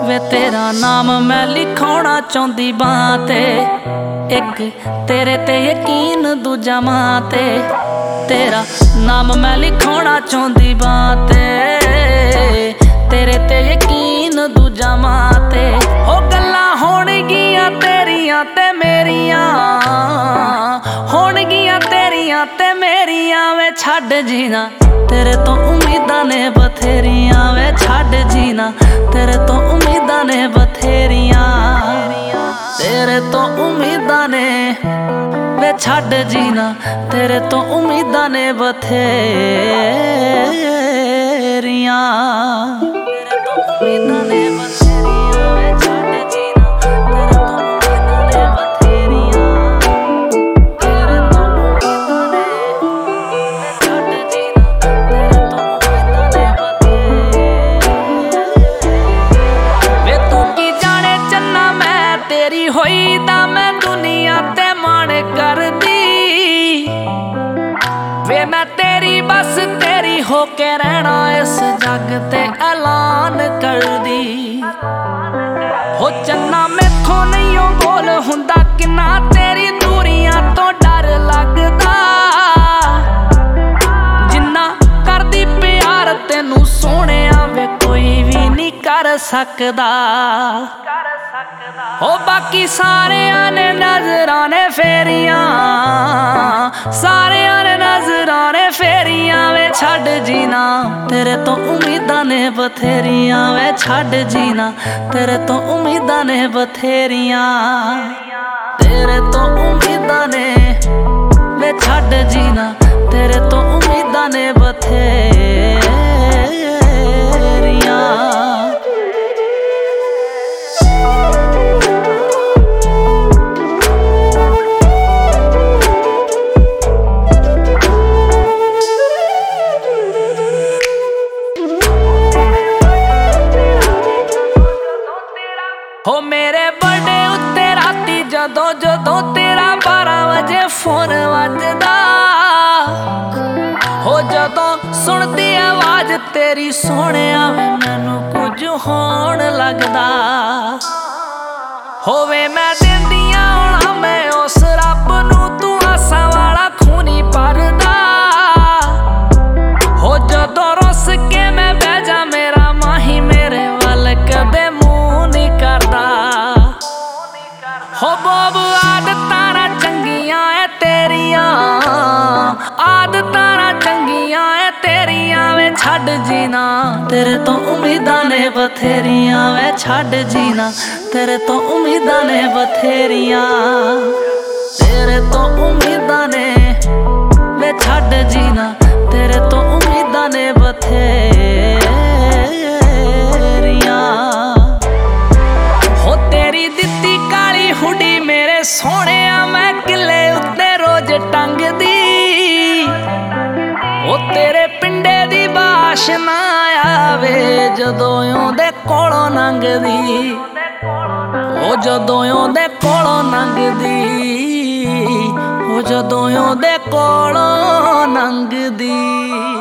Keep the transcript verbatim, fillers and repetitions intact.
वे तेरा नाम मैं लिखाना चाहती बां ते, एक तेरे ते यकीन दूजा मां ते। तेरा नाम मैं लिखाना चाहती बां ते, तेरे ते यकीन दूजा मां ते। ओ गल्लां होणगियां तेरियां ते मेरियां, होणगियां तेरियां ते मेरियां। वे छड्ड जीना तेरे तो उम्मीदां ने बथेरियां, वे छड्ड जीना तेरे तो उम्मीदां ने बथेरियां, तेरे तो उम्मीदां ने। वे छड्ड जीना तेरे तो उम्मीदां ने बथेरियां, तेरे तो उम्मीदां ने बथेरियां। वे छड्ड जीना तेरे तो उम्मीदां ने बथेरियां, तेरे तो उम्मीदां ने। वे छड्ड जीना तेरे तो उम्मीदां ने बथेरियां। वे तू की जाने चन्ना मैं तेरी होई दा, मैं दुनिया ते माण करदी। वे मैं तेरी बस तेरी होके रहना इस जग ते ऐलान कर दी। हो चन्ना मैथों नहीं ओ बोल हुंदा किन्ना, तेरी दूरियां तो डर लगदा। जिन्ना करदी प्यार तेनू सोहणिया वे कोई भी नहीं कर सकदा। ओ बाकी सारियां ने नजरां ने फेरियां, सारियां ने नजरां ने फेरियां। वे छड्ड जीना तेरे तो उम्मीदां ने बथेरियां, वे छड्ड जीना तेरे तो उम्मीदां ने बथेरियां, तेरे तो उम्मीदां ने। वे छड्ड जीना तेरे तो उम्मीदां ने बथेरियां। हो मेरे बर्थडे उत्ते राती जदों जदों तेरा बारह बजे फोन वजदा, हो जदों सुनदी आवाज तेरी सोहणिया वे मैनू कुछ होण लगदा। होवे मैं देंदियां होणा मैं उस रब नू, तू आसां वाला खूनी भरदा। हो जदों रुस के मैं बह जा मेरा माही मेरे वल कदे हो बोब। आदतां ना चंगियां ऐ तेरियां, आदतां ना चंगियां ऐ तेरियां। वे छड्ड जीना तेरे तो उम्मीदां ने बथेरियां, वे छड्ड जीना तेरे तो उम्मीदां ने बथेरियां, तेरे तो उम्मीदां ने। वे छड्ड जीना तेरे तो उम्मीदां ने बथेरियां। हो तेरी दित्ती काली हुडी मेरे सोहणिया मैं किले उत्ते रोज टंगदी। ओ तेरे पिंडे दी बाशना आवे जदों ओंदे कोलों लंघदी, ओ जदों ओंदे कोलों लंघदी, ओ जदों ओंदे कोलों लंघदी।